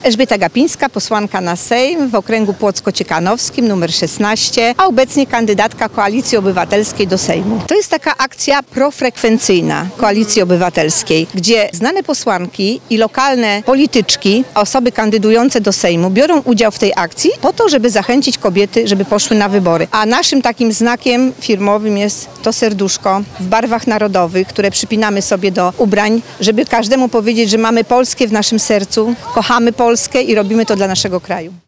Elżbieta Gapińska, posłanka na Sejm w okręgu płocko-ciekanowskim numer 16, a obecnie kandydatka Koalicji Obywatelskiej do Sejmu. To jest taka akcja profrekwencyjna Koalicji Obywatelskiej, gdzie znane posłanki i lokalne polityczki, osoby kandydujące do Sejmu biorą udział w tej akcji po to, żeby zachęcić kobiety, żeby poszły na wybory. A naszym takim znakiem firmowym jest to serduszko w barwach narodowych, które przypinamy sobie do ubrań, żeby każdemu powiedzieć, że mamy Polskę w naszym sercu, kochamy Polskę i robimy to dla naszego kraju.